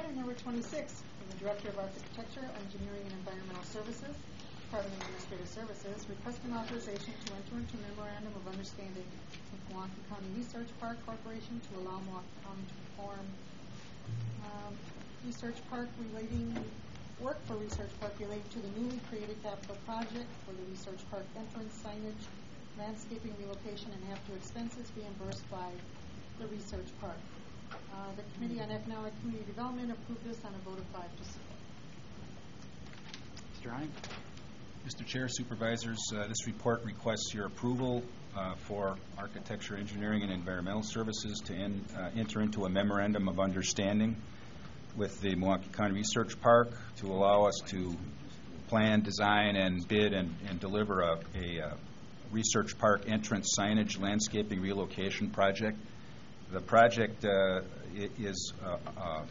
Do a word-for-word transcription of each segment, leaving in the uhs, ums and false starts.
Okay, number twenty-six, from the Director of Architecture, Engineering, and Environmental Services, Department of Administrative Services, requesting authorization to enter into a memorandum of understanding with Milwaukee County Research Park Corporation to allow Milwaukee County to perform um, research park relating work for Research Park related to the newly created capital project for the Research Park entrance signage, landscaping relocation, and after expenses reimbursed by the Research Park. Uh, the Committee on Economic Community Development approved this on a vote of five to zero. Mister Ryan. Mister Chair, Supervisors, uh, this report requests your approval uh, for Architecture, Engineering, and Environmental Services to en uh, enter into a memorandum of understanding with the Milwaukee County Research Park to allow us to plan, design, and bid and, and deliver a, a, a Research Park entrance signage landscaping relocation project. The project uh, is uh, uh,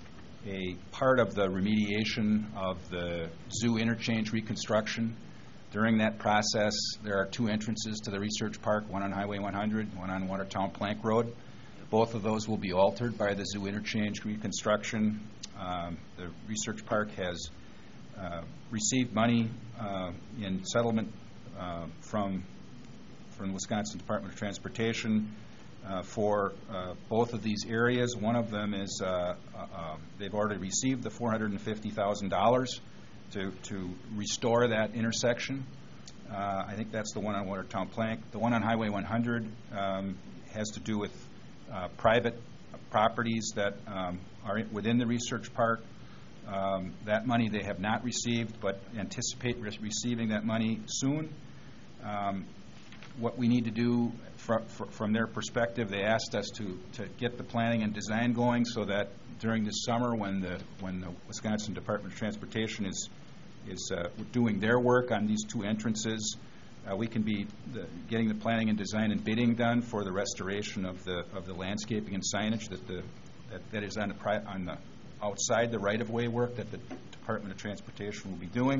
a part of the remediation of the zoo interchange reconstruction. During that process, there are two entrances to the Research Park, one on Highway one hundred, one on Watertown Plank Road. Both of those will be altered by the zoo interchange reconstruction. Um, the Research Park has uh, received money uh, in settlement uh, from, from the Wisconsin Department of Transportation Uh, for uh, both of these areas. One of them is uh, uh, uh, they've already received the four hundred fifty thousand dollars to, to restore that intersection. Uh, I think that's the one on Watertown Plank. The one on Highway one hundred um, has to do with uh, private properties that um, are within the Research Park. Um, that money they have not received, but anticipate re receiving that money soon. Um, what we need to do fr fr from their perspective, they asked us to, to get the planning and design going so that during this summer when the, when the Wisconsin Department of Transportation is, is uh, doing their work on these two entrances, uh, we can be the, getting the planning and design and bidding done for the restoration of the, of the landscaping and signage that, the, that, that is on the, pri on the outside the right-of-way work that the Department of Transportation will be doing.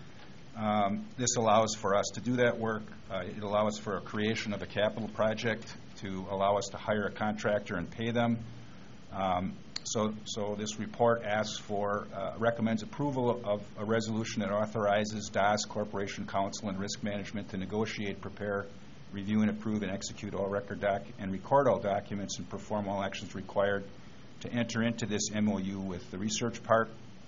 Um, this allows for us to do that work. Uh, it allows for a creation of a capital project to allow us to hire a contractor and pay them. Um, so, so this report asks for, uh, recommends approval of a resolution that authorizes D A S Corporation Counsel and Risk Management to negotiate, prepare, review, and approve and execute all record doc and record all documents and perform all actions required to enter into this M O U with the Research Park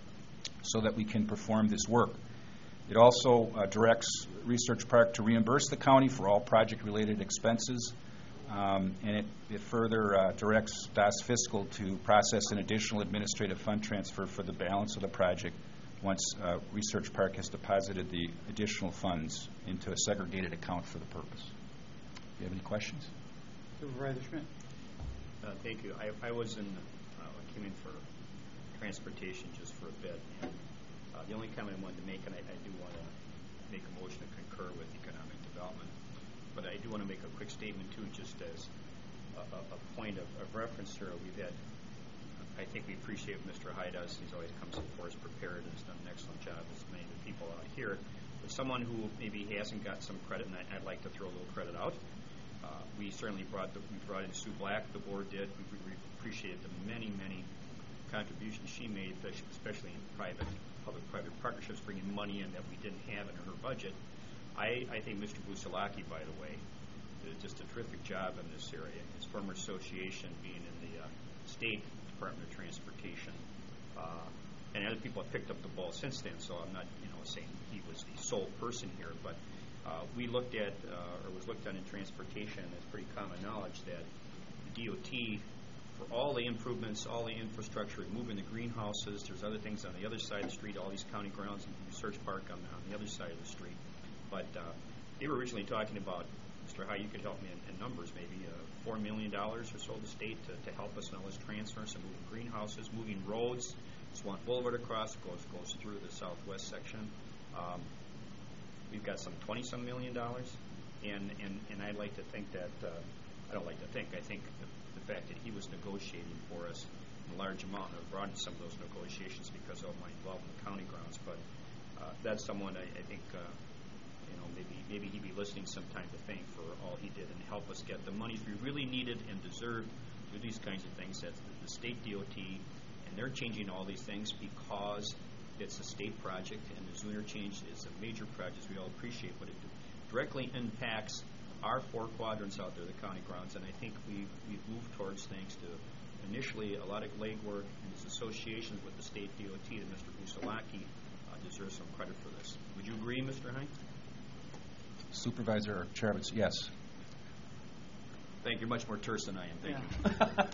so that we can perform this work. It also uh, directs Research Park to reimburse the county for all project-related expenses, um, and it, it further uh, directs D A S Fiscal to process an additional administrative fund transfer for the balance of the project once uh, Research Park has deposited the additional funds into a segregated account for the purpose. Do you have any questions? Supervisor Schmidt. Uh, thank you. I, I was in, uh, I came in for transportation just for a bit. And Uh, the only comment I wanted to make, and I, I do want to make a motion to concur with economic development, but I do want to make a quick statement too, just as a, a, a point of, of reference here. We've had, I think we appreciate what Mister Hyde does. He's always comes before us prepared and has done an excellent job, as many of the people out here. But someone who maybe hasn't got some credit, and I, I'd like to throw a little credit out. Uh, we certainly brought the, we brought in Sue Black. The board did. We, we appreciated the many, many contributions she made, especially in private. Public-private partnerships, bringing money in that we didn't have in her budget. I, I think Mister Busalaki, by the way, did just a terrific job in this area. His former association being in the uh, State Department of Transportation, uh, and other people have picked up the ball since then. So I'm not, you know, saying he was the sole person here, but uh, we looked at, uh, or was looked at in transportation, and it's pretty common knowledge that the D O T. For all the improvements, all the infrastructure, moving the greenhouses, there's other things on the other side of the street, all these county grounds and Research Park on, on the other side of the street. But uh, they were originally talking about, Mister High, you could help me in, in numbers, maybe uh, four million dollars or so to the state to, to help us in all this transfers and moving greenhouses, moving roads. Swan Boulevard across goes goes through the southwest section. Um, we've got some twenty-some million dollars, and, and, and I'd like to think that, uh, I don't like to think, I think the, the fact that he was negotiating for us a large amount, I've brought in some of those negotiations because of my involvement in county grounds, but uh, that's someone I, I think, uh, you know, maybe maybe he'd be listening sometime to thank for all he did and help us get the monies we really needed and deserved to do these kinds of things that the state D O T and And they're changing all these things because it's a state project, and the zoo interchange is a major project we all appreciate, but it directly impacts our four quadrants out there, the county grounds, and I think we've, we've moved towards, thanks to initially a lot of legwork and his associations with the state D O T, that Mister Busalaki uh, deserves some credit for this. Would you agree, Mister Hine? Supervisor or Chair, votes yes. Thank you. You're much more terse than I am. Thank Yeah. you. Okay.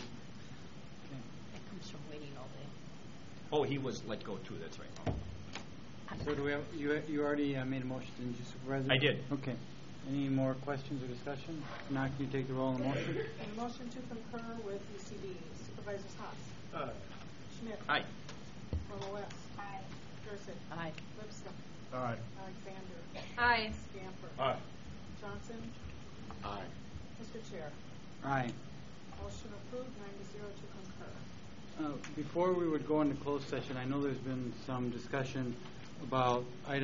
That comes from waiting all day. Oh, he was let go too. That's right. So do we have, you, you already uh, made a motion, didn't you, Supervisor? I did. Okay. Any more questions or discussion? If not, can you take the roll on the motion? On the motion to concur with E C D, Supervisors Haas. Aye. Schmidt. Aye. Gordon West. Aye. Jurassic. Aye. Lipscomb. Aye. Alexander. Aye. Scamper. Aye. Johnson. Aye. Mister Chair. Aye. Motion approved, nine to zero to concur. Uh, Before we would go into closed session, I know there's been some discussion about items